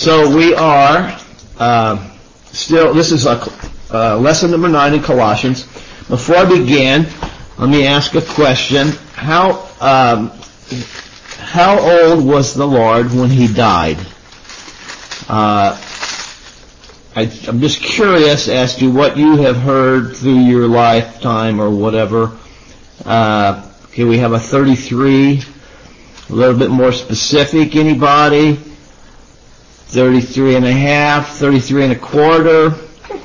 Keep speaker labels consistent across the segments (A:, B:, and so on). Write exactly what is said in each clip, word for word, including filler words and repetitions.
A: So we are uh, still, this is a, uh, lesson number nine in Colossians. Before I begin, let me ask a question. How um, how old was the Lord when He died? Uh, I, I'm just curious as to what you have heard through your lifetime or whatever. Uh, okay, we have a thirty-three, a little bit more specific. Anybody? thirty-three and a half, thirty-three and a quarter.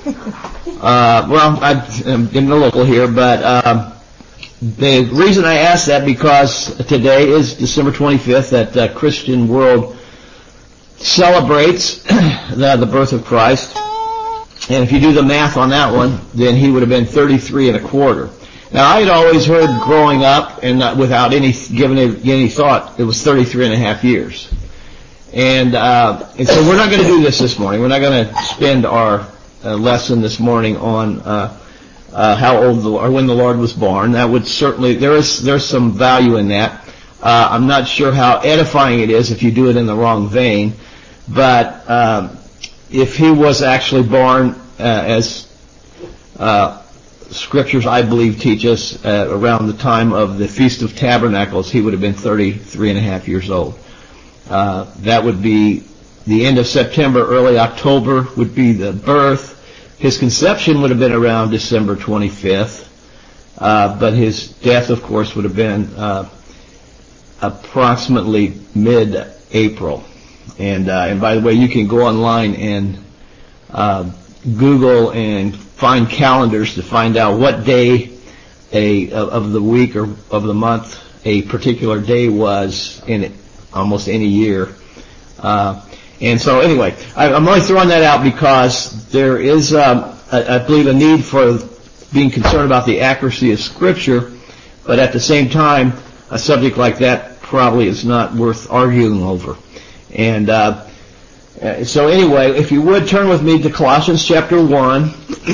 A: Uh, well, I, I'm getting a local here, but uh, the reason I ask that because today is December twenty-fifth, that uh, Christian world celebrates the, the birth of Christ. And if you do the math on that one, then he would have been thirty-three and a quarter. Now, I had always heard growing up, and not without any giving it any thought, it was thirty-three and a half years. And, uh, and so we're not going to do this this morning. We're not going to spend our uh, lesson this morning on uh, uh, how old the, or when the Lord was born. That would certainly, there is there's some value in that. Uh, I'm not sure how edifying it is if you do it in the wrong vein, but um, if he was actually born uh, as uh, Scriptures, I believe, teach us uh, around the time of the Feast of Tabernacles, he would have been thirty-three and a half years old. Uh, that would be the end of September, early October would be the birth. His conception would have been around December twenty-fifth, uh, but his death, of course, would have been uh, approximately mid-April. And uh, and by the way, you can go online and uh, Google and find calendars to find out what day a of the week or of the month a particular day was in it. Almost any year. Uh, and so anyway, I, I'm only throwing that out because there is, um, I, I believe, a need for being concerned about the accuracy of Scripture, but at the same time, a subject like that probably is not worth arguing over. And uh, so anyway, if you would turn with me to Colossians chapter one.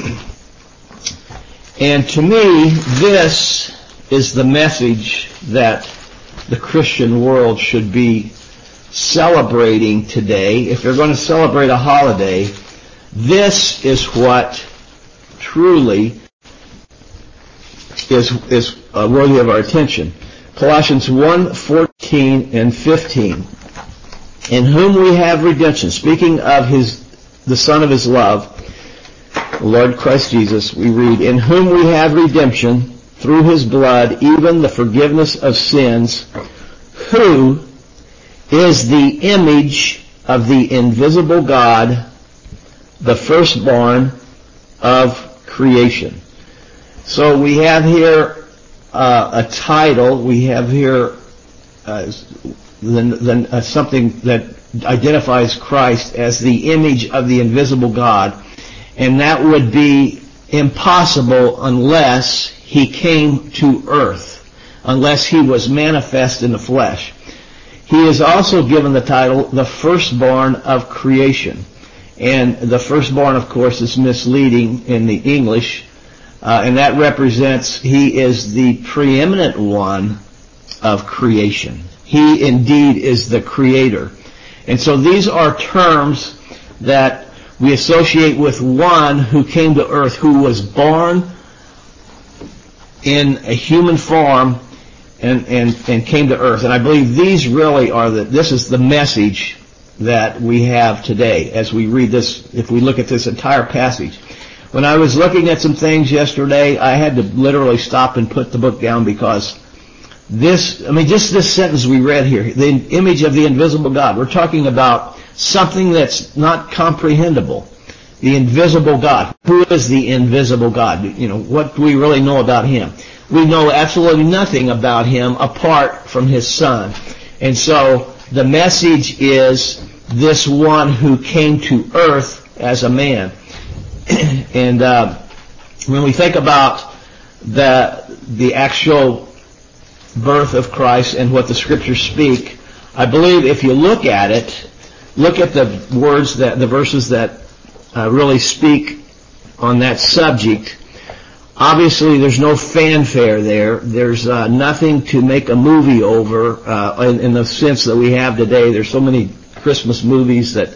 A: And to me, this is the message that the Christian world should be celebrating today. If they're going to celebrate a holiday, this is what truly is is uh, worthy of our attention. Colossians one, fourteen and fifteen. In whom we have redemption. Speaking of his, the Son of his love, the Lord Christ Jesus, we read, in whom we have redemption through his blood, even the forgiveness of sins, who is the image of the invisible God, the firstborn of creation. So we have here uh, a title, we have here uh, the, the, uh, something that identifies Christ as the image of the invisible God, and that would be impossible unless he came to earth, unless he was manifest in the flesh. He is also given the title, the firstborn of creation. And the firstborn, of course, is misleading in the English, uh, and that represents he is the preeminent one of creation. He indeed is the creator. And so these are terms that we associate with one who came to earth, who was born in a human form and, and, and came to earth. And I believe these really are the, this is the message that we have today as we read this, if we look at this entire passage. When I was looking at some things yesterday, I had to literally stop and put the book down because this, I mean, just this sentence we read here, the image of the invisible God. We're talking about something that's not comprehensible. The invisible God. Who is the invisible God? You know, what do we really know about him? We know absolutely nothing about him apart from his Son. And so the message is this one who came to earth as a man. And uh, when we think about the the actual birth of Christ and what the Scriptures speak, I believe if you look at it, look at the words that the verses that uh, really speak on that subject. Obviously, there's no fanfare there. There's uh, nothing to make a movie over uh, in, in the sense that we have today. There's so many Christmas movies that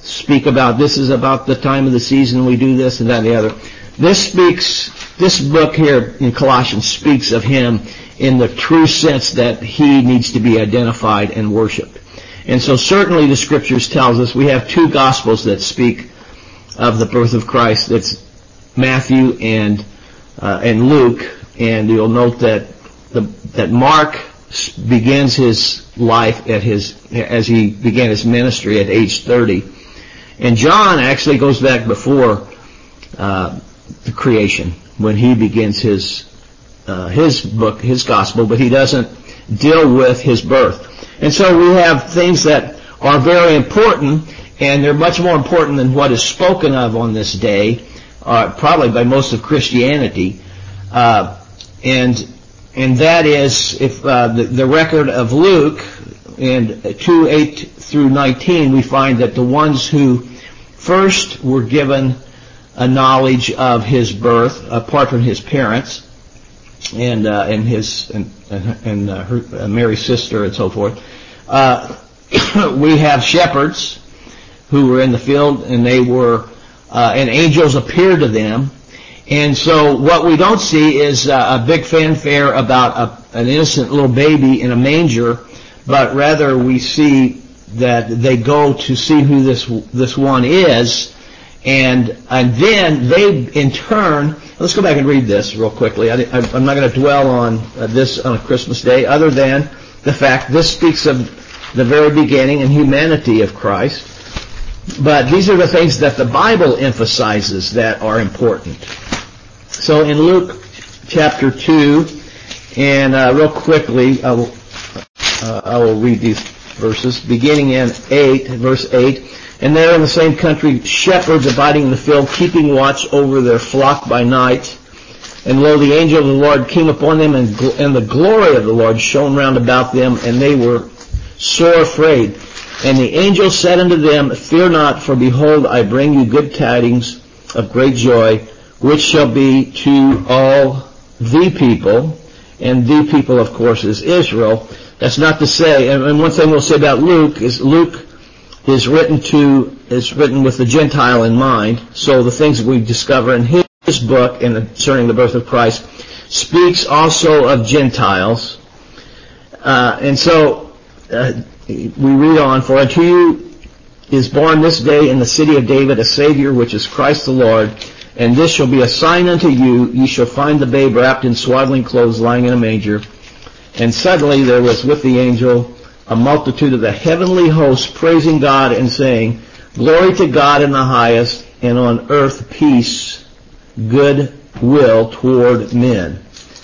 A: speak about this is about the time of the season we do this and that and the other. This speaks, this book here in Colossians speaks of him in the true sense that he needs to be identified and worshipped. And so certainly the scriptures tells us we have two gospels that speak of the birth of Christ. That's Matthew and uh, and Luke. And you'll note that the, that Mark begins his life at his as he began his ministry at age thirty, and John actually goes back before uh, the creation when he begins his uh, his book, his gospel, but he doesn't deal with his birth. And so we have things that are very important, and they're much more important than what is spoken of on this day, uh, probably by most of Christianity, uh, and and that is if uh, the, the record of Luke in two eight through nineteen, we find that the ones who first were given a knowledge of his birth, apart from his parents and uh, and his and and uh, her, uh, Mary's sister and so forth, uh, we have shepherds who were in the field, and they were uh, and angels appeared to them. And so what we don't see is uh, a big fanfare about a, an innocent little baby in a manger, but rather we see that they go to see who this this one is, and and then they in turn. Let's go back and read this real quickly. I, I, I'm not going to dwell on uh, this on a Christmas day, other than the fact this speaks of the very beginning and humanity of Christ. But these are the things that the Bible emphasizes that are important. So in Luke chapter two, and uh, real quickly, I will, uh, I will read these verses, beginning in eight, verse eight. And there in the same country, shepherds abiding in the field, keeping watch over their flock by night. And lo, the angel of the Lord came upon them, and, gl- and the glory of the Lord shone round about them, and they were sore afraid. And the angel said unto them, Fear not, for behold, I bring you good tidings of great joy, which shall be to all the people. And the people, of course, is Israel. That's not to say, and one thing we'll say about Luke is Luke is written to, is written with the Gentile in mind. So the things that we discover in his book and concerning the birth of Christ speaks also of Gentiles. Uh, and so, uh, we read on, For unto you is born this day in the city of David a Savior, which is Christ the Lord. And this shall be a sign unto you, ye shall find the babe wrapped in swaddling clothes, lying in a manger. And suddenly there was with the angel a multitude of the heavenly hosts, praising God and saying, Glory to God in the highest, and on earth peace, good will toward men.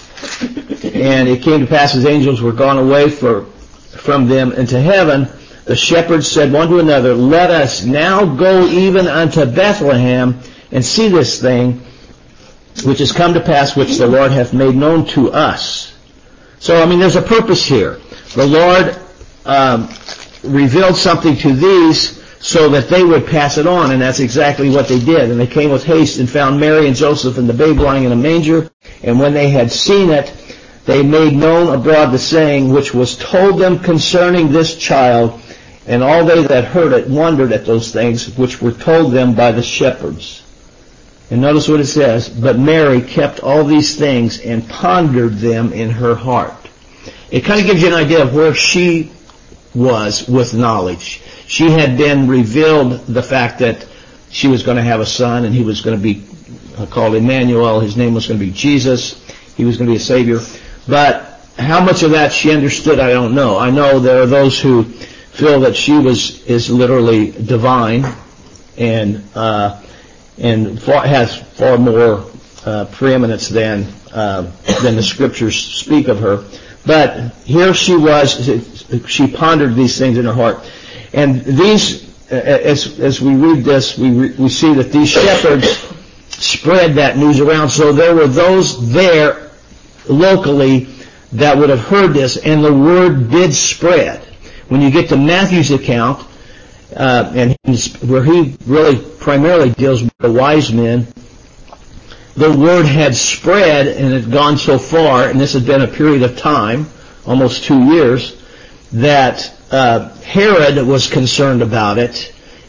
A: And it came to pass, as angels were gone away for, from them into heaven, the shepherds said one to another, Let us now go even unto Bethlehem, and see this thing which is come to pass, which the Lord hath made known to us. So, I mean, there's a purpose here. The Lord um, revealed something to these so that they would pass it on, and that's exactly what they did. And they came with haste and found Mary and Joseph and the babe lying in a manger. And when they had seen it, they made known abroad the saying which was told them concerning this child. And all they that heard it wondered at those things which were told them by the shepherds. And notice what it says, But Mary kept all these things and pondered them in her heart. It kind of gives you an idea of where she was with knowledge. She had been revealed the fact that she was going to have a son, and he was going to be called Emmanuel. His name was going to be Jesus. He was going to be a Savior. But how much of that she understood, I don't know. I know there are those who feel that she was is literally divine, and uh, and far, has far more uh, preeminence than uh, than the scriptures speak of her. But here she was; she pondered these things in her heart, and these, as as we read this, we re, we see that these shepherds spread that news around. So there were those there locally that would have heard this, and the word did spread. When you get to Matthew's account, uh, and he's, where he really primarily deals with the wise men, the word had spread and had gone so far, and this had been a period of time, almost two years, that uh, Herod was concerned about it,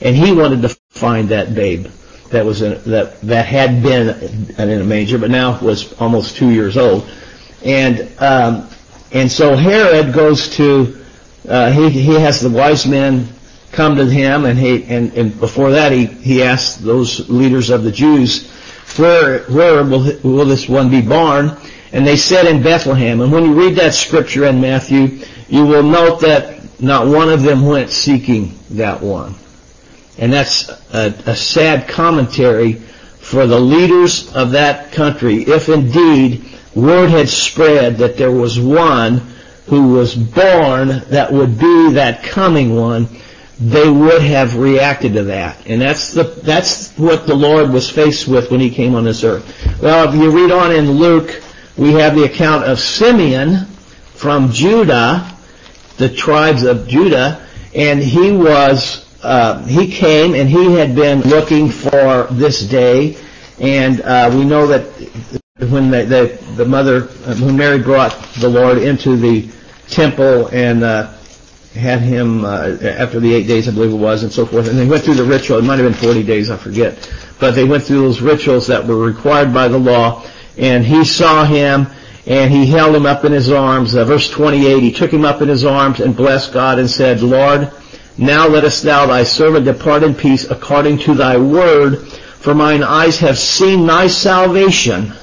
A: and he wanted to find that babe that was in, that that had been in a manger, but now was almost two years old. And um, and so Herod goes to uh, he he has the wise men come to him, and he and, and before that he he asked those leaders of the Jews, where where will will this one be born? And they said in Bethlehem. And when you read that scripture in Matthew, you will note that not one of them went seeking that one. And that's a, a sad commentary for the leaders of that country. If indeed word had spread that there was one who was born that would be that coming one, they would have reacted to that. And that's the that's what the Lord was faced with when he came on this earth. Well, if you read on in Luke, we have the account of Simeon from Judah, the tribes of Judah, and he was, uh, he came and he had been looking for this day, and uh, we know that when the, the, the mother, uh, when Mary brought the Lord into the temple and uh, had him, uh, after the eight days I believe it was, and so forth, and they went through the ritual, it might have been forty days, I forget, but they went through those rituals that were required by the law. And he saw him, and he held him up in his arms. Uh, verse twenty-eight, he took him up in his arms and blessed God and said, Lord, now lettest thou thy servant depart in peace according to thy word, for mine eyes have seen thy salvation.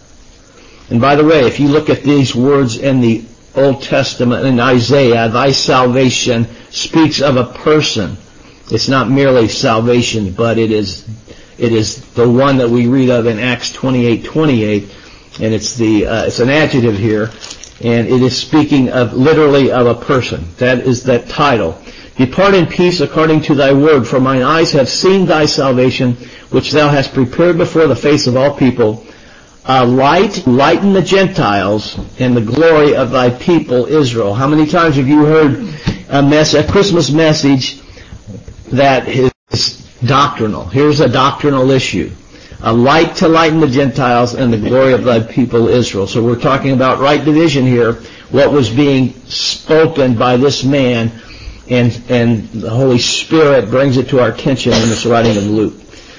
A: And by the way, if you look at these words in the Old Testament, in Isaiah, thy salvation speaks of a person. It's not merely salvation, but it is It is the one that we read of in Acts twenty-eight twenty-eight, and it's the uh, it's an adjective here, and it is speaking of literally of a person. That is that title. Depart in peace according to thy word, for mine eyes have seen thy salvation, which thou hast prepared before the face of all people, a light, lighten the Gentiles, and the glory of thy people Israel. How many times have you heard a mess, a Christmas message that is doctrinal? Here's a doctrinal issue. A light to lighten the Gentiles and the glory of thy people Israel. So we're talking about right division here, what was being spoken by this man, and and the Holy Spirit brings it to our attention in this writing of Luke.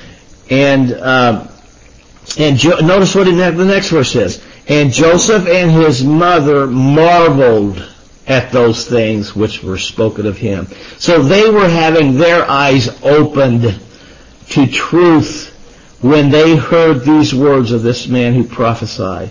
A: And uh, and jo- notice what the next verse says. And Joseph and his mother marveled at those things which were spoken of him. So they were having their eyes opened to truth when they heard these words of this man who prophesied.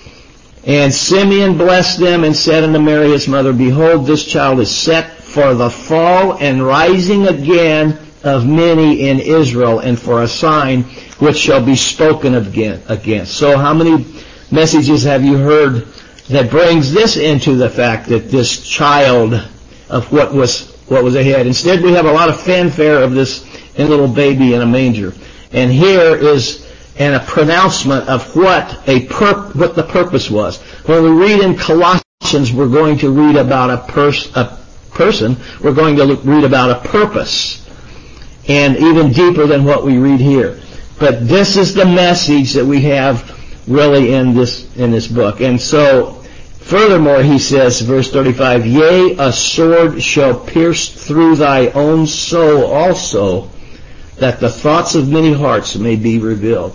A: And Simeon blessed them and said unto Mary his mother, Behold, this child is set for the fall and rising again of many in Israel, and for a sign which shall be spoken against. So how many messages have you heard that brings this into the fact that this child of what was what was ahead? Instead, we have a lot of fanfare of this little baby in a manger. And here is an, a pronouncement of what a pur- what the purpose was. When we read in Colossians, we're going to read about a, pers- a person. We're going to look, read about a purpose, and even deeper than what we read here. But this is the message that we have really in this in this book. And so, furthermore, he says, verse thirty-five, Yea, a sword shall pierce through thy own soul also, that the thoughts of many hearts may be revealed.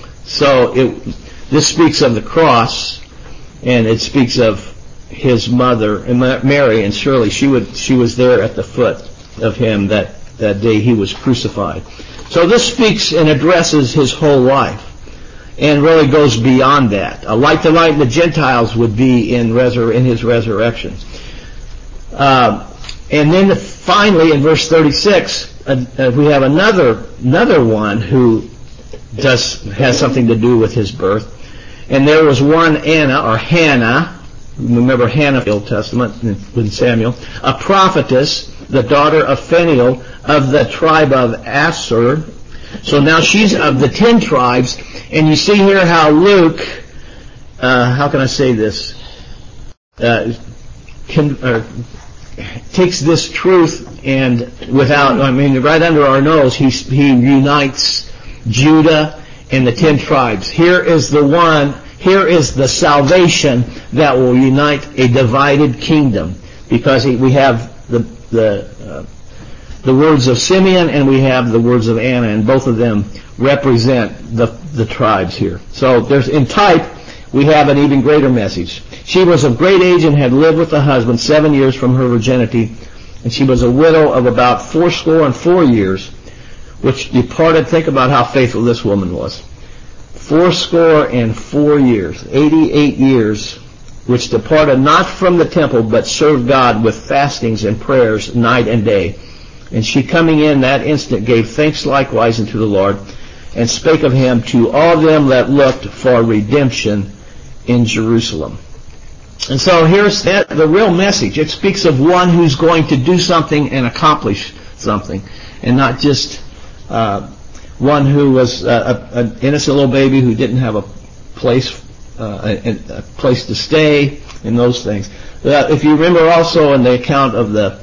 A: So it, this speaks of the cross, and it speaks of his mother, and Mary, and surely she would she was there at the foot of him that, that day he was crucified. So this speaks and addresses his whole life, and really goes beyond that. A light to lighten the Gentiles would be in resur- in his resurrection. Uh, and then finally, in verse thirty-six, uh, uh, we have another another one who does has something to do with his birth. And there was one Anna, or Hannah, remember Hannah in the Old Testament with Samuel, a prophetess, the daughter of Phanuel of the tribe of Asher. So now she's of the ten tribes, and you see here how Luke, uh, how can I say this, uh, can, uh, takes this truth and without, I mean, right under our nose, he, he unites Judah and the ten tribes. Here is the one, here is the salvation that will unite a divided kingdom, because we have the, the, uh, the words of Simeon and we have the words of Anna, and both of them represent the, the tribes here. So there's, in type, we have an even greater message. She was of great age and had lived with a husband seven years from her virginity, and she was a widow of about fourscore and four years, which departed. Think about how faithful this woman was. Fourscore and four years, eighty-eight years, which departed not from the temple, but served God with fastings and prayers night and day. And she, coming in that instant, gave thanks likewise unto the Lord, and spake of him to all them that looked for redemption in Jerusalem. And so here's that, the real message. It speaks of one who's going to do something and accomplish something, and not just uh, one who was uh, a, an innocent little baby who didn't have a place, uh, a, a place to stay, and those things. Uh, if you remember also in the account of the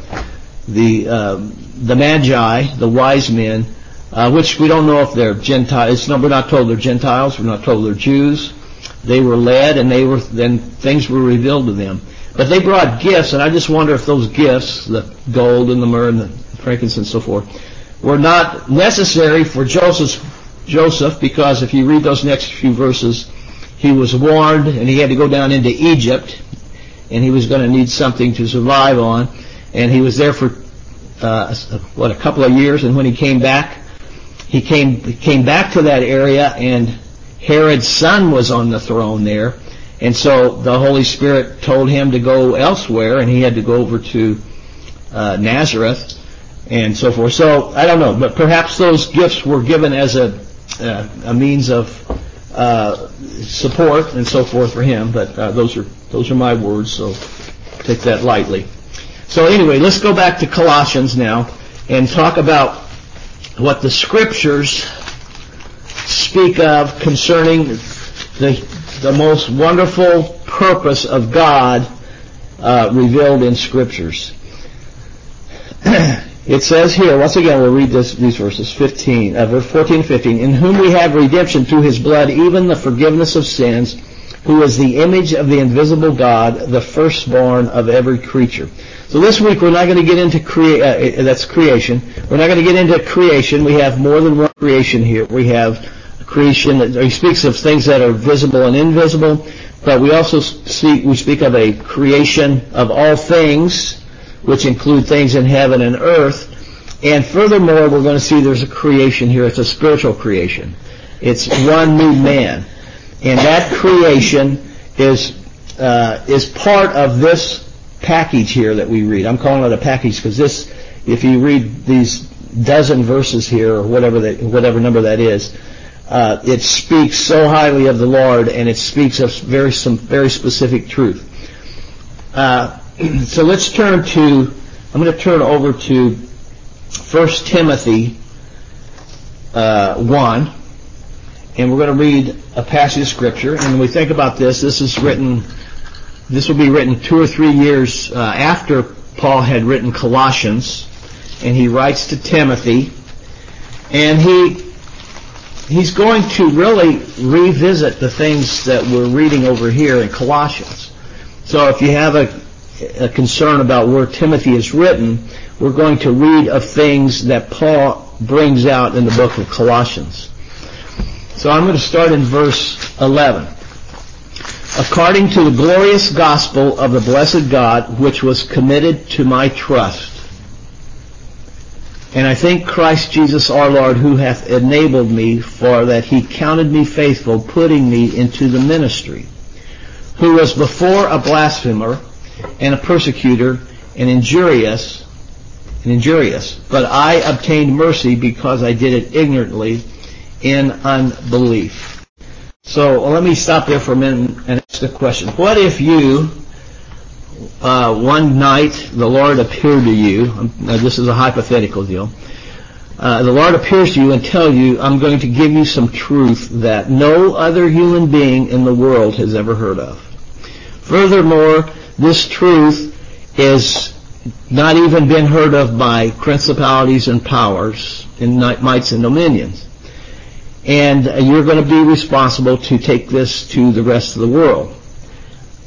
A: the uh, the Magi, the wise men, uh, which we don't know if they're Gentiles. No, we're not told they're Gentiles. We're not told they're Jews. They were led, and they were then things were revealed to them. But they brought gifts, and I just wonder if those gifts, the gold and the myrrh and the frankincense and so forth, were not necessary for Joseph's, Joseph, because if you read those next few verses, he was warned, and he had to go down into Egypt, and he was going to need something to survive on, and he was there for uh, what a couple of years, and when he came back, he came he came back to that area, and Herod's son was on the throne there, and so the Holy Spirit told him to go elsewhere, and he had to go over to uh, Nazareth and so forth. So I don't know, but perhaps those gifts were given as a uh, a means of uh, support and so forth for him. But uh, those are those are my words, so take that lightly. So anyway, let's go back to Colossians now and talk about what the Scriptures speak of concerning the the most wonderful purpose of God uh, revealed in Scriptures. It says here, once again, we'll read this, these verses, fifteen, uh, verse fourteen and fifteen, in whom we have redemption through his blood, even the forgiveness of sins, who is the image of the invisible God, the firstborn of every creature. So this week we're not going to get into crea- uh, that's creation. We're not going to get into creation. We have more than one creation here. We have creation that he speaks of things that are visible and invisible, but we also speak we speak of a creation of all things, which include things in heaven and earth. And furthermore, we're going to see there's a creation here. It's a spiritual creation. It's one new man, and that creation is uh, is part of this package here that we read. I'm calling it a package because this, if you read these dozen verses here, or whatever that, whatever number that is, uh, it speaks so highly of the Lord, and it speaks of very some very specific truth. Uh, so let's turn to. I'm going to turn over to First Timothy uh, one, and we're going to read a passage of Scripture. And when we think about this, this is written. This will be written two or three years uh, after Paul had written Colossians, and he writes to Timothy, and he he's going to really revisit the things that we're reading over here in Colossians. So if you have a, a concern about where Timothy is written, we're going to read of things that Paul brings out in the book of Colossians. So I'm going to start in verse eleven. According to the glorious gospel of the blessed God, which was committed to my trust. And I thank Christ Jesus our Lord, who hath enabled me, for that he counted me faithful, putting me into the ministry, who was before a blasphemer, and a persecutor, and injurious, and injurious. But I obtained mercy, because I did it ignorantly in unbelief. So well, let me stop there for a minute and ask the question. What if you, uh, one night, the Lord appeared to you, now this is a hypothetical deal, uh, the Lord appears to you and tells you, I'm going to give you some truth that no other human being in the world has ever heard of. Furthermore, this truth is not even been heard of by principalities and powers and mights and dominions. And you're going to be responsible to take this to the rest of the world.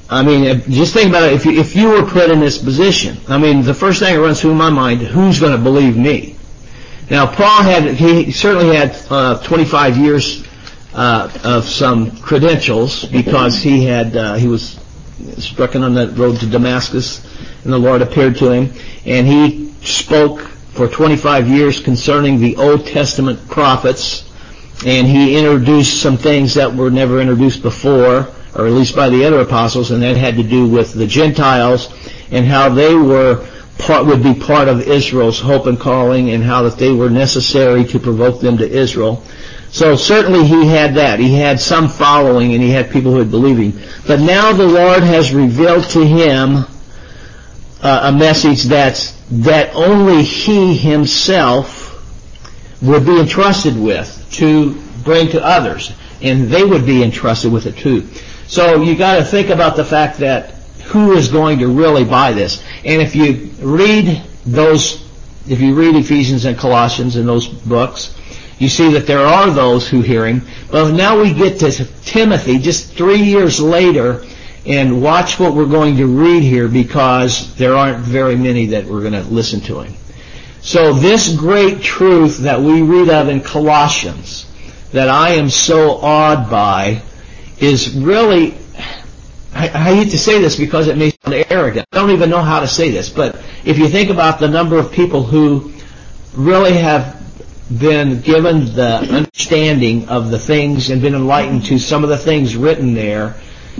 A: I mean, just think about it. If you, if you were put in this position, I mean, the first thing that runs through my mind, who's going to believe me? Now, Paul had, he certainly had uh, twenty-five years uh, of some credentials, because he had, uh, he was stricken on the road to Damascus, and the Lord appeared to him, and he spoke for twenty-five years concerning the Old Testament prophets, and he introduced some things that were never introduced before, or at least by the other apostles, and that had to do with the Gentiles and how they were part, would be part of Israel's hope and calling, and how that they were necessary to provoke them to Israel. So certainly he had that. He had some following, and he had people who would believe him. But now the Lord has revealed to him uh, a message that's, that only he himself would be entrusted with to bring to others, and they would be entrusted with it too. So you got to think about the fact that who is going to really buy this. And if you read those, if you read Ephesians and Colossians and those books, you see that there are those who hear him. But now we get to Timothy just three years later, and watch what we're going to read here, because there aren't very many that we're going to listen to him. So this great truth that we read of in Colossians, that I am so awed by, is really, I, I hate to say this because it may sound arrogant. I don't even know how to say this, but if you think about the number of people who really have been given the understanding of the things and been enlightened to some of the things written there,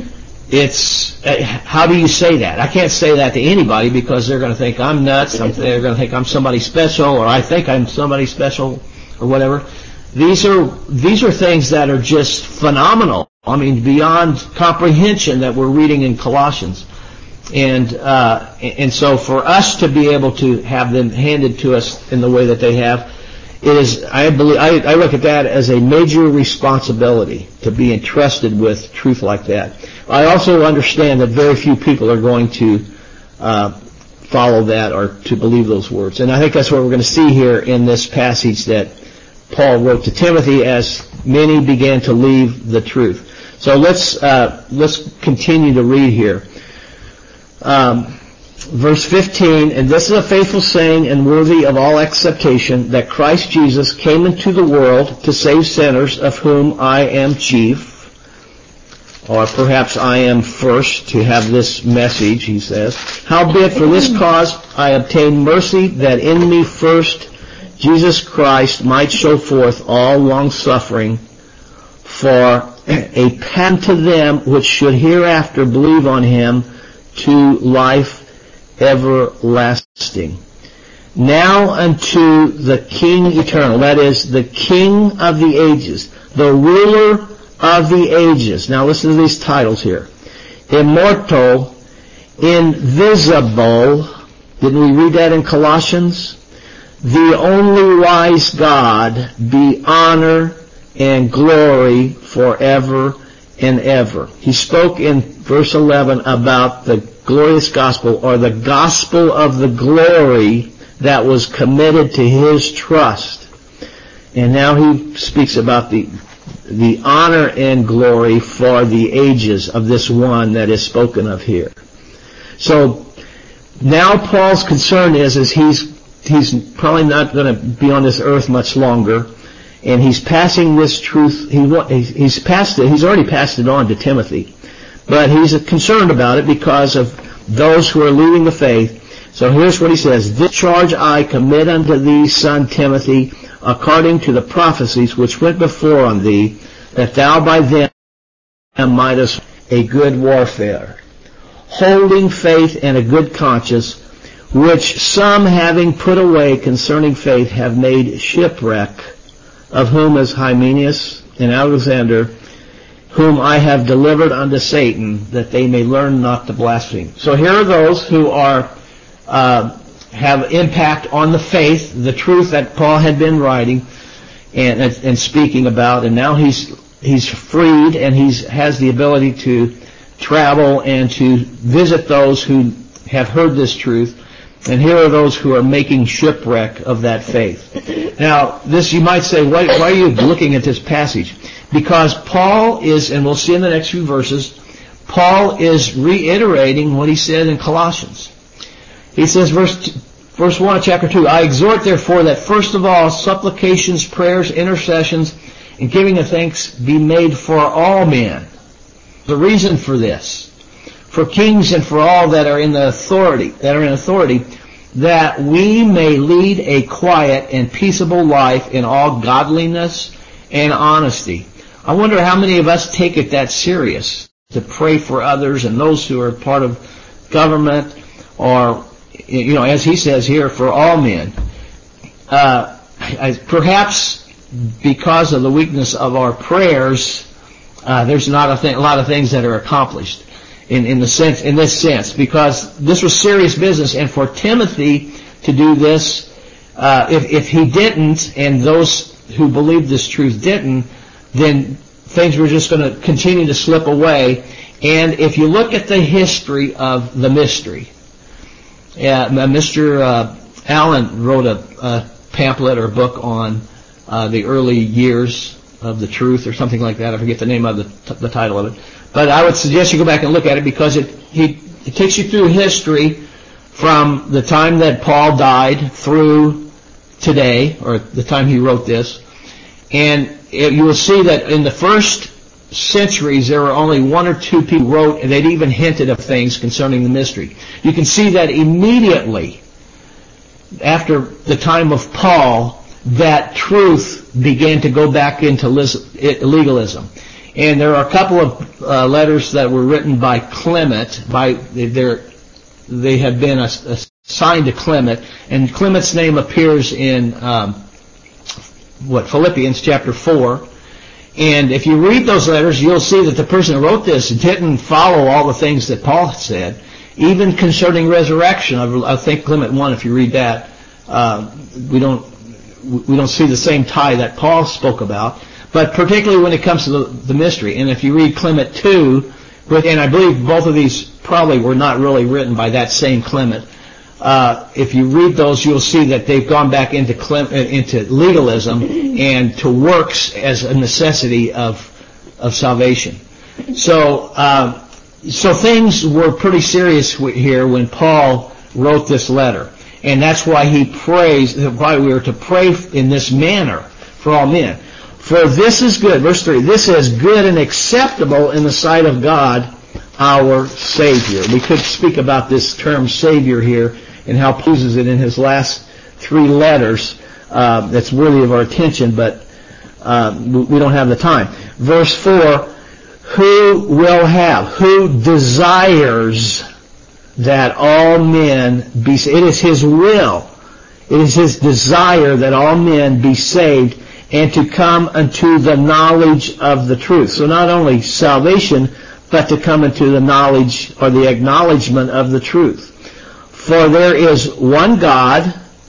A: it's, uh, how do you say that? I can't say that to anybody, because they're going to think I'm nuts, I'm, they're going to think I'm somebody special, or I think I'm somebody special, or whatever. These are, these are things that are just phenomenal. I mean, beyond comprehension, that we're reading in Colossians. And, uh, and so for us to be able to have them handed to us in the way that they have, it is, I believe, I, I look at that as a major responsibility, to be entrusted with truth like that. I also understand that very few people are going to uh, follow that or to believe those words. And I think that's what we're going to see here in this passage that Paul wrote to Timothy, as many began to leave the truth. So let's uh, let's continue to read here. Um, Verse fifteen, and this is a faithful saying and worthy of all acceptation, that Christ Jesus came into the world to save sinners, of whom I am chief. Or perhaps I am first to have this message, he says. Howbeit for this cause I obtained mercy, that in me first Jesus Christ might show forth all long-suffering, for a pattern to them which should hereafter believe on him, to life everlasting. Now unto the King eternal, that is, the King of the ages, the ruler of the ages. Now listen to these titles here. Immortal, invisible. Didn't we read that in Colossians? The only wise God, be honor and glory forever and ever. He spoke in verse eleven about the glorious gospel, or the gospel of the glory that was committed to his trust. And now he speaks about the the honor and glory for the ages of this one that is spoken of here. So now Paul's concern is, is he's he's probably not going to be on this earth much longer, and he's passing this truth. He he's passed it. He's already passed it on to Timothy. But he's concerned about it because of those who are leaving the faith. So here's what he says. This charge I commit unto thee, son Timothy, according to the prophecies which went before on thee, that thou by them mightest a good warfare, holding faith and a good conscience, which some having put away concerning faith have made shipwreck, of whom is Hymenaeus and Alexander, whom I have delivered unto Satan, that they may learn not to blaspheme. So here are those who are uh, have impact on the faith, the truth that Paul had been writing and, and, and speaking about, and now he's he's freed, and he's has the ability to travel and to visit those who have heard this truth. And here are those who are making shipwreck of that faith. Now, this, you might say, why, why are you looking at this passage? Because Paul is, and we'll see in the next few verses, Paul is reiterating what he said in Colossians. He says, verse, verse one of chapter two, I exhort therefore that first of all supplications, prayers, intercessions, and giving of thanks be made for all men. The reason for this, for kings and for all that are in the authority, that are in authority, that we may lead a quiet and peaceable life in all godliness and honesty. I wonder how many of us take it that serious to pray for others and those who are part of government, or, you know, as he says here, for all men. Uh, I, perhaps because of the weakness of our prayers, uh, there's not a, thing, a lot of things that are accomplished in, in the sense, in this sense, because this was serious business, and for Timothy to do this, uh, if, if he didn't, and those who believed this truth didn't, then things were just going to continue to slip away. And if you look at the history of the mystery, uh, Mister Uh, Allen wrote a, a pamphlet or a book on uh, the early years of the truth, or something like that. I forget the name of the, the title of it. But I would suggest you go back and look at it, because it, he, it takes you through history from the time that Paul died through today, or the time he wrote this. And you will see that in the first centuries there were only one or two people who wrote, and they'd even hinted of things concerning the mystery. You can see that immediately after the time of Paul, that truth began to go back into legalism. And there are a couple of uh, letters that were written by Clement. By they have been assigned to Clement, and Clement's name appears in um, what Philippians chapter four. And if you read those letters, you'll see that the person who wrote this didn't follow all the things that Paul said, even concerning resurrection. I think Clement one, if you read that, uh, we don't we don't see the same tie that Paul spoke about. But particularly when it comes to the, the mystery. And if you read Clement two, and I believe both of these probably were not really written by that same Clement, uh, if you read those, you'll see that they've gone back into Clement, into legalism and to works as a necessity of of salvation. So, uh, so things were pretty serious here when Paul wrote this letter. And that's why he prays, why we are to pray in this manner for all men. For this is good, verse three, this is good and acceptable in the sight of God, our Savior. We could speak about this term Savior here and how Paul uses it in his last three letters. Uh, that's worthy of our attention, but uh, we don't have the time. Verse four, who will have, who desires that all men be saved. It is his will, it is his desire that all men be saved and to come unto the knowledge of the truth. So not only salvation, but to come into the knowledge or the acknowledgement of the truth. For there is one God,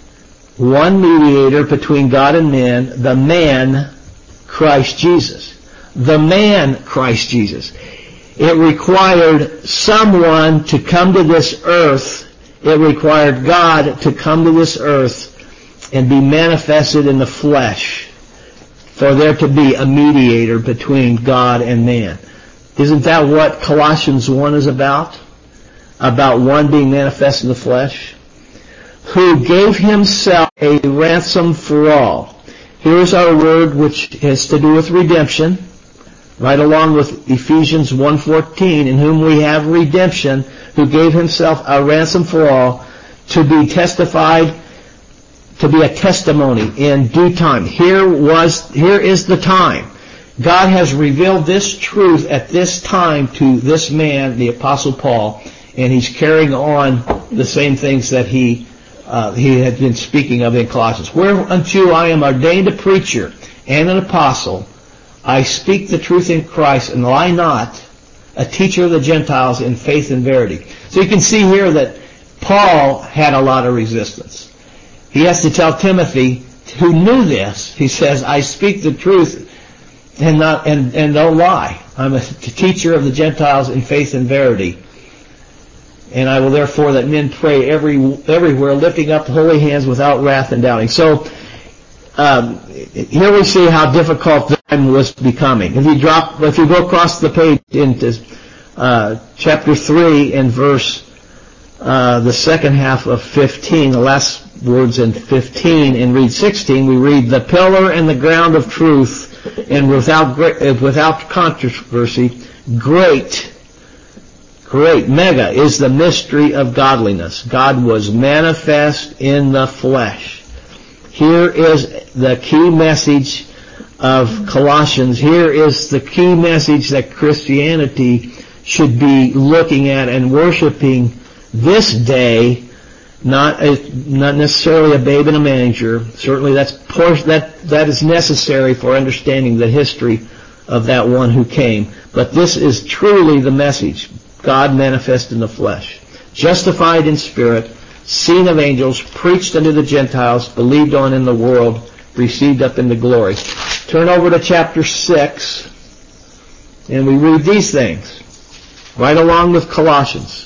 A: one mediator between God and men, the man Christ Jesus. The man Christ Jesus. It required someone to come to this earth. It required God to come to this earth and be manifested in the flesh, for there to be a mediator between God and man. Isn't that what Colossians one is about? About one being manifest in the flesh? Who gave himself a ransom for all. Here's our word which has to do with redemption, right along with Ephesians one fourteen, in whom we have redemption, who gave himself a ransom for all, to be testified, to be a testimony in due time. Here was, here is the time. God has revealed this truth at this time to this man, the Apostle Paul, and he's carrying on the same things that he uh, he had been speaking of in Colossians. Whereunto I am ordained a preacher and an apostle, I speak the truth in Christ and lie not, a teacher of the Gentiles in faith and verity. So you can see here that Paul had a lot of resistance. He has to tell Timothy, who knew this, he says, I speak the truth and not and, and don't lie. I'm a teacher of the Gentiles in faith and verity. And I will therefore that men pray every everywhere, lifting up holy hands without wrath and doubting. So um, here we see how difficult the time was becoming. If you drop, if you go across the page into uh, chapter three and verse, uh, the second half of fifteen, the last words in fifteen, and read sixteen, we read, the pillar and the ground of truth, and without without controversy, great, great, mega, is the mystery of godliness. God was manifest in the flesh. Here is the key message of Colossians. Here is the key message that Christianity should be looking at and worshiping this day. Not a, not necessarily a babe in a manger. Certainly that's that that is necessary for understanding the history of that one who came. But this is truly the message. God manifest in the flesh, justified in spirit, seen of angels, preached unto the Gentiles, believed on in the world, received up into glory. Turn over to chapter six, and we read these things, right along with Colossians.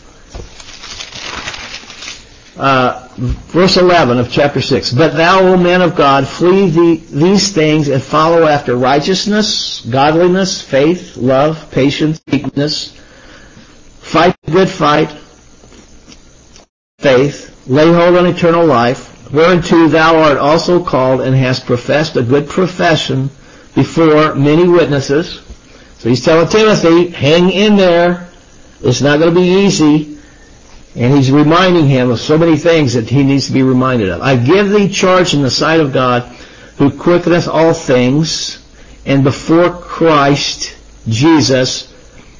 A: Uh, verse eleven of chapter six. But thou, O man of God, flee the, these things and follow after righteousness, godliness, faith, love, patience, meekness. Fight the good fight, faith, lay hold on eternal life, whereunto thou art also called and hast professed a good profession before many witnesses. So he's telling Timothy, hang in there. It's not going to be easy. And he's reminding him of so many things that he needs to be reminded of. I give thee charge in the sight of God, who quickeneth all things, and before Christ Jesus,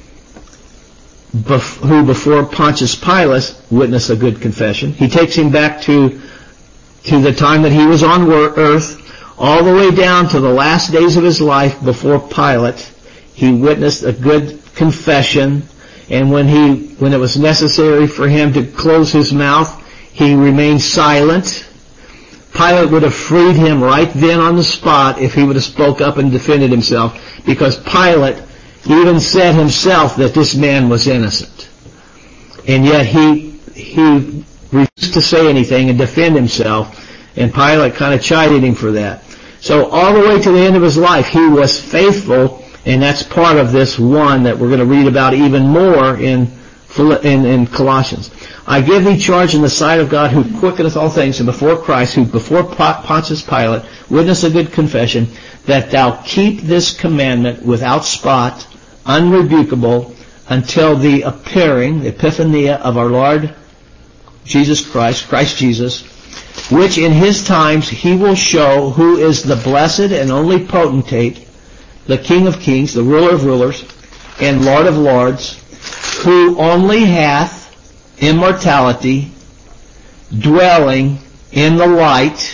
A: who before Pontius Pilate witnessed a good confession. He takes him back to to the time that he was on earth, all the way down to the last days of his life before Pilate. He witnessed a good confession. And when he, when it was necessary for him to close his mouth, he remained silent. Pilate would have freed him right then on the spot if he would have spoke up and defended himself, because Pilate even said himself that this man was innocent. And yet he, he refused to say anything and defend himself, and Pilate kind of chided him for that. So all the way to the end of his life, he was faithful. And that's part of this one that we're going to read about even more in, in, in Colossians. I give thee charge in the sight of God, who quickeneth all things, and before Christ, who before Pontius Pilate witnessed a good confession, that thou keep this commandment without spot, unrebukable, until the appearing, the epiphania of our Lord Jesus Christ, Christ Jesus, which in his times he will show who is the blessed and only potentate, the King of kings, the ruler of rulers, and Lord of lords, who only hath immortality, dwelling in the light.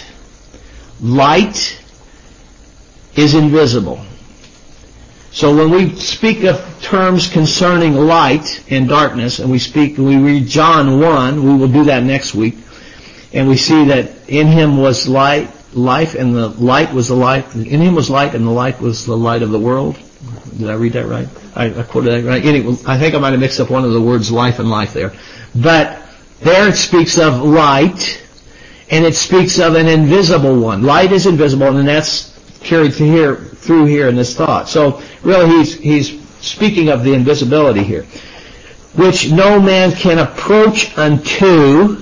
A: Light is invisible. So when we speak of terms concerning light and darkness, and we speak, we read John one, we will do that next week, and we see that in him was light, life, and the light was the light. In him was light, and the light was the light of the world. Did I read that right? I, I quoted that right. Anyway, I think I might have mixed up one of the words life and life there. But there it speaks of light, and it speaks of an invisible one. Light is invisible, and that's carried through here, through here in this thought. So really he's, he's speaking of the invisibility here, which no man can approach unto,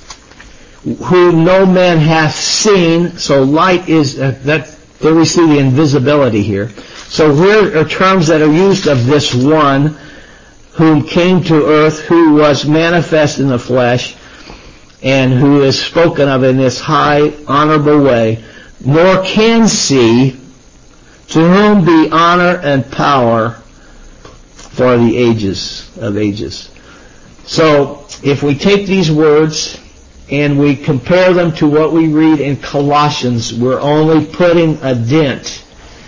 A: who no man hath seen. So light is, uh, that, there we see the invisibility here. So here are terms that are used of this one whom came to earth, who was manifest in the flesh, and who is spoken of in this high, honorable way, nor can see, to whom be honor and power for the ages of ages. So if we take these words and we compare them to what we read in Colossians, we're only putting a dent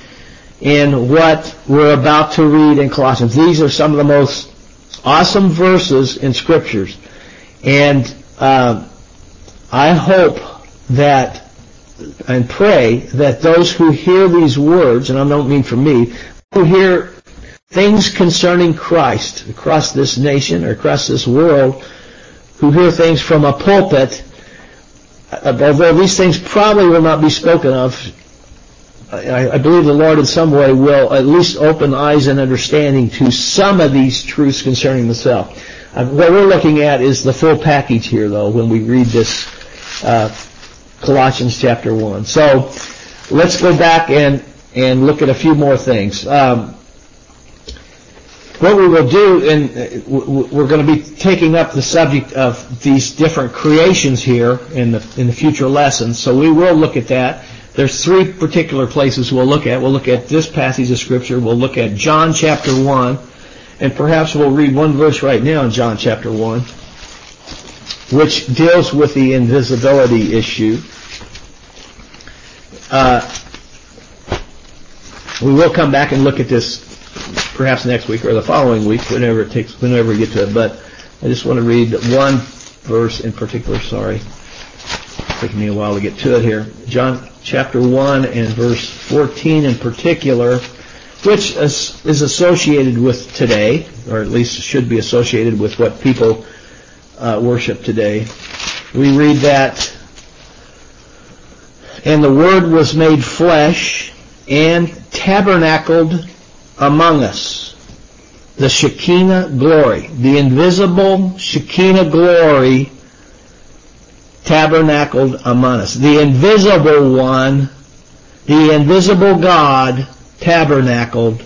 A: in what we're about to read in Colossians. These are some of the most awesome verses in Scriptures. And uh, I hope that and pray that those who hear these words, and I don't mean for me, who hear things concerning Christ across this nation or across this world, who hear things from a pulpit, although these things probably will not be spoken of I, I believe the Lord in some way will at least open eyes and understanding to some of these truths concerning himself. Uh, what we're looking at is the full package here, though, when we read this uh, Colossians chapter one. So let's go back and, and look at a few more things. Um, what we will do, and we're going to be taking up the subject of these different creations here in the in the future lessons, so we will look at that. There's three particular places we'll look at. We'll look at this passage of Scripture. We'll look at John chapter one, and perhaps we'll read one verse right now in John chapter one, which deals with the invisibility issue. Uh, we will come back and look at this perhaps next week or the following week, whenever it takes, whenever we get to it. But I just want to read one verse in particular. Sorry, it's taking me a while to get to it here. John chapter one and verse fourteen in particular, which is, is associated with today, or at least should be associated with what people uh, worship today. We read that, "And the Word was made flesh and tabernacled among us." The Shekinah glory, the invisible Shekinah glory tabernacled among us. The invisible one, the invisible God tabernacled,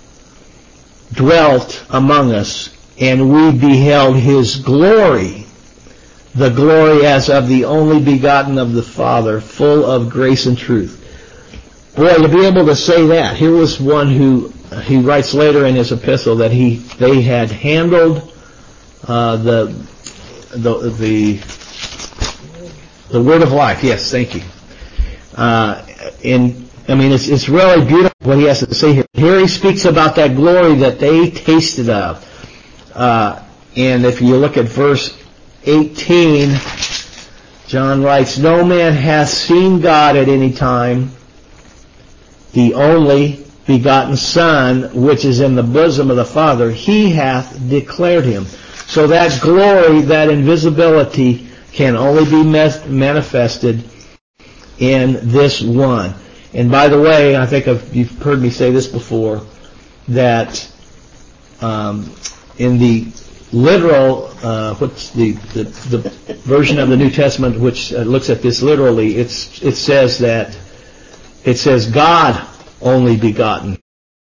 A: dwelt among us, and we beheld his glory, the glory as of the only begotten of the Father, full of grace and truth. Boy, to be able to say that, here was one who, he writes later in his epistle that he, they had handled uh, the, the, the, the word of life. Yes, thank you. Uh, and, I mean, it's, it's really beautiful what he has to say here. Here he speaks about that glory that they tasted of. Uh, and if you look at verse eighteen, John writes, "No man hath seen God at any time, the only begotten Son, which is in the bosom of the Father, he hath declared him." So that glory, that invisibility, can only be manifested in this one. And by the way, I think I've, you've heard me say this before, that um, in the literal, uh, what's the, the the version of the New Testament which uh, looks at this literally, it's it says that it says God only begotten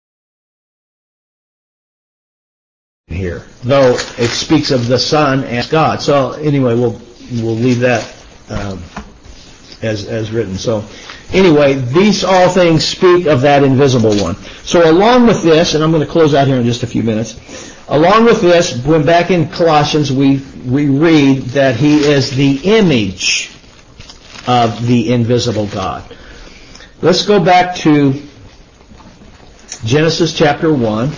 A: here, though it speaks of the Son as God. So anyway, we'll we'll leave that um, as as written. So anyway, these all things speak of that invisible one. So along with this, and I'm going to close out here in just a few minutes. Along with this, when back in Colossians, we we read that he is the image of the invisible God. Let's go back to Genesis chapter one.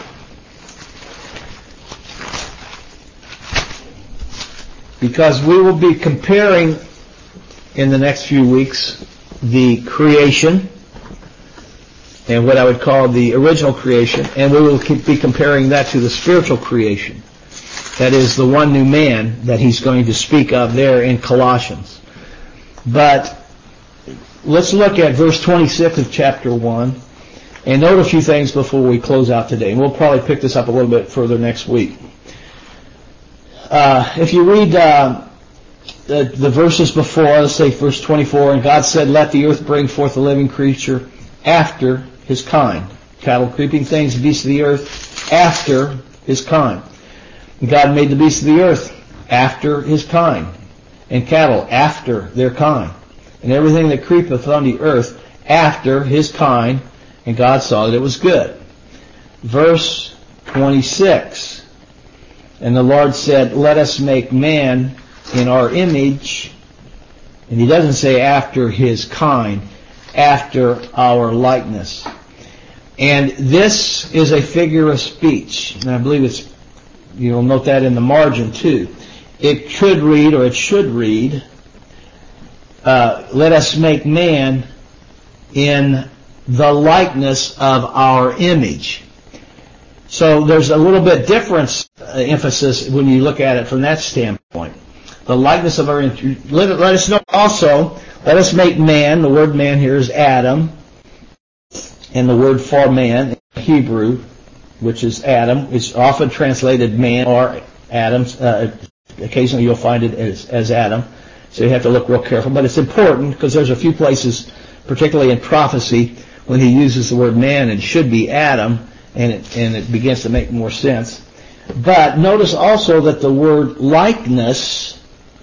A: Because we will be comparing in the next few weeks the creation and what I would call the original creation, and we will be comparing that to the spiritual creation. That is the one new man that he's going to speak of there in Colossians. But let's look at verse twenty-six of chapter one and note a few things before we close out today. And we'll probably pick this up a little bit further next week. Uh, if you read uh, the, the verses before, let's say verse twenty-four, "And God said, let the earth bring forth a living creature after his kind." Cattle, creeping things, beasts of the earth, after his kind. And God made the beasts of the earth after his kind, and cattle after their kind, and everything that creepeth on the earth after his kind, and God saw that it was good. Verse twenty-six, "And the Lord said, let us make man in our image," and he doesn't say after his kind, after our likeness. And this is a figure of speech, and I believe it's, you'll note that in the margin too. It could read, or it should read, uh, let us make man in the likeness of our image. So there's a little bit different uh, emphasis when you look at it from that standpoint. The likeness of our image. Let, let us know also, let us make man, the word man here is Adam, and the word for man in Hebrew, which is Adam, is often translated man or Adam. Uh, occasionally you'll find it as, as Adam. So you have to look real careful. But it's important because there's a few places, particularly in prophecy, when he uses the word man, it should be Adam, and it, and it begins to make more sense. But notice also that the word likeness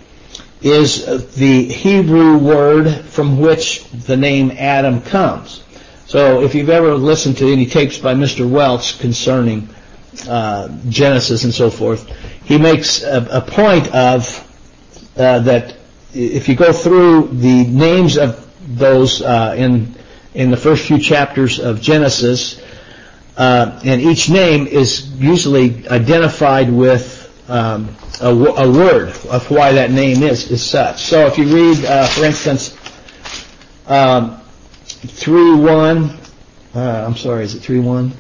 A: is the Hebrew word from which the name Adam comes. So if you've ever listened to any tapes by Mister Welch concerning uh, Genesis and so forth, he makes a, a point of uh, that if you go through the names of those uh, in in the first few chapters of Genesis, uh, and each name is usually identified with um, a, a word of why that name is is such. So if you read, uh, for instance, um, three one, uh, I'm sorry, is it three one?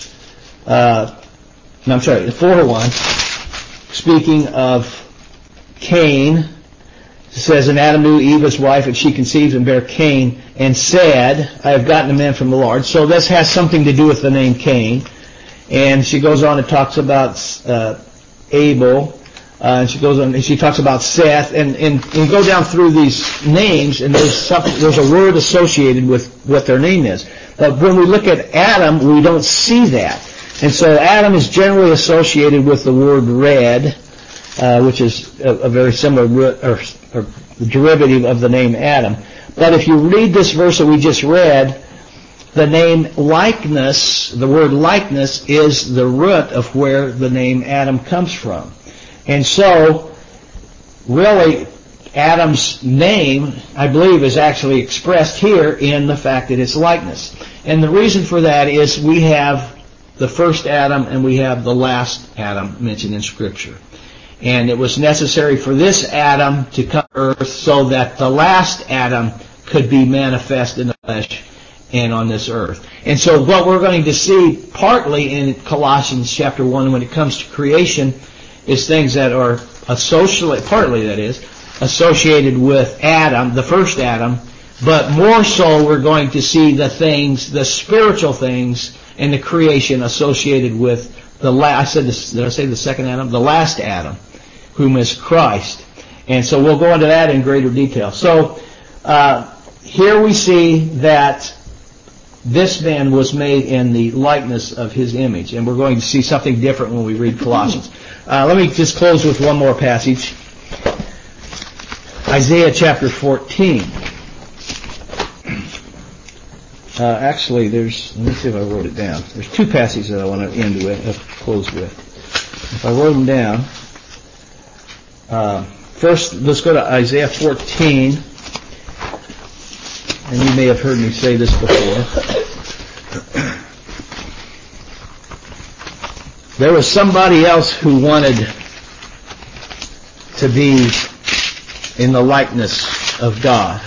A: Uh, no, I'm sorry, four one. Speaking of Cain, it says, and Adam knew Eve his wife, and she conceived and bare Cain, and said, I have gotten a man from the Lord. So this has something to do with the name Cain. And she goes on and talks about uh, Abel. Uh, and she goes on and she talks about Seth. And, and, and go down through these names, and there's something, there's a word associated with what their name is. But when we look at Adam, we don't see that. And so Adam is generally associated with the word red, uh, which is a, a very similar root, or, or derivative of the name Adam. But if you read this verse that we just read, the name likeness, the word likeness, is the root of where the name Adam comes from. And so, really, Adam's name, I believe, is actually expressed here in the fact that it's likeness. And the reason for that is we have the first Adam and we have the last Adam mentioned in Scripture. And it was necessary for this Adam to come to earth so that the last Adam could be manifest in the flesh and on this earth. And so what we're going to see partly in Colossians chapter one when it comes to creation is things that are associated, partly that is, associated with Adam, the first Adam, but more so we're going to see the things, the spiritual things in the creation associated with the last, I said this, did I say the second Adam? The last Adam, whom is Christ. And so we'll go into that in greater detail. So uh, here we see that this man was made in the likeness of his image. And we're going to see something different when we read Colossians. Uh, let me just close with one more passage. Isaiah chapter fourteen. Uh, actually, there's, let me see if I wrote it down. There's two passages that I want to end with, uh, close with. If I wrote them down, uh, first let's go to Isaiah fourteen. And you may have heard me say this before. There was somebody else who wanted to be in the likeness of God.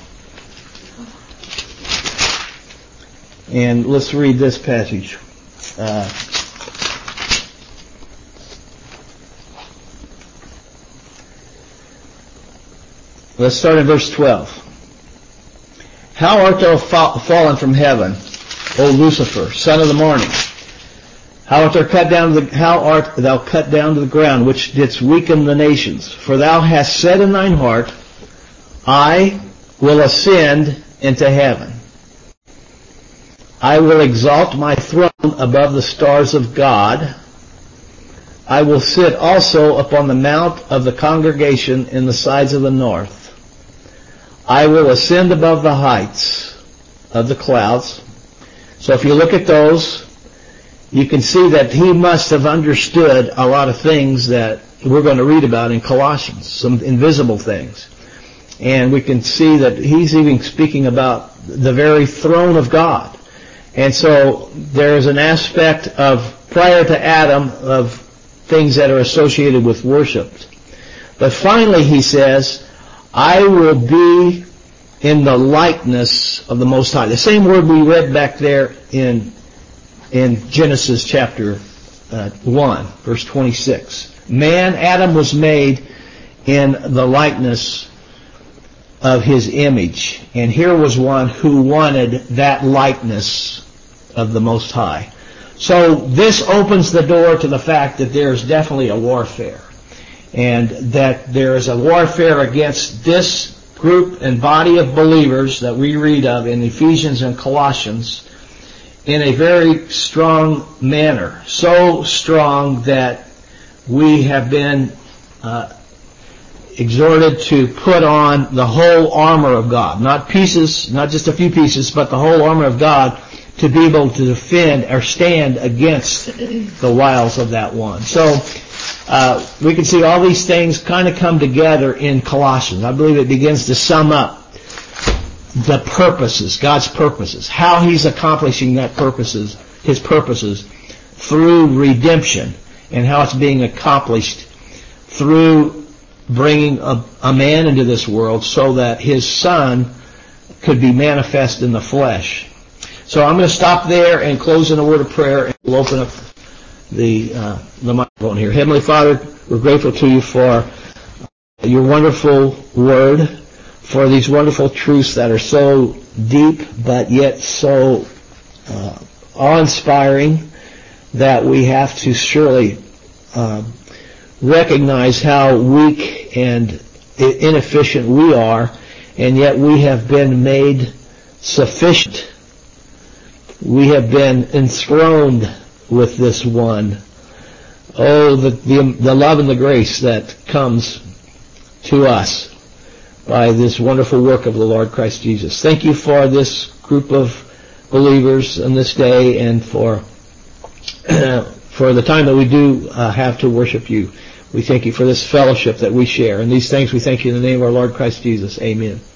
A: And let's read this passage. Uh, let's start in verse twelve. How art thou fa- fallen from heaven, O Lucifer, son of the morning? How art thou cut down to the, how art thou cut down to the ground, which didst weaken the nations? For thou hast said in thine heart, I will ascend into heaven. I will exalt my throne above the stars of God. I will sit also upon the mount of the congregation in the sides of the north. I will ascend above the heights of the clouds. So if you look at those, you can see that he must have understood a lot of things that we're going to read about in Colossians, some invisible things. And we can see that he's even speaking about the very throne of God. And so there's an aspect of, prior to Adam, of things that are associated with worship. But finally he says, I will be in the likeness of the Most High. The same word we read back there in in Genesis chapter uh, one, verse twenty-six. Man, Adam, was made in the likeness of his image. And here was one who wanted that likeness of the Most High. So this opens the door to the fact that there's definitely a warfare, and that there is a warfare against this group and body of believers that we read of in Ephesians and Colossians in a very strong manner, so strong that we have been uh, exhorted to put on the whole armor of God, not pieces, not just a few pieces, but the whole armor of God, to be able to defend or stand against the wiles of that one. So uh, we can see all these things kind of come together in Colossians. I believe it begins to sum up the purposes, God's purposes, how He's accomplishing that purposes, His purposes through redemption, and how it's being accomplished through bringing a, a man into this world so that His Son could be manifest in the flesh. So I'm going to stop there and close in a word of prayer, and we'll open up the uh, the microphone here. Heavenly Father, we're grateful to You for Your wonderful Word, for these wonderful truths that are so deep but yet so uh, awe-inspiring that we have to surely uh, recognize how weak and inefficient we are, and yet we have been made sufficient. We have been enthroned with this one. Oh, the, the, the love and the grace that comes to us by this wonderful work of the Lord Christ Jesus. Thank You for this group of believers on this day, and for for the time that we do uh, have to worship You. We thank You for this fellowship that we share. And these things we thank You in the name of our Lord Christ Jesus. Amen.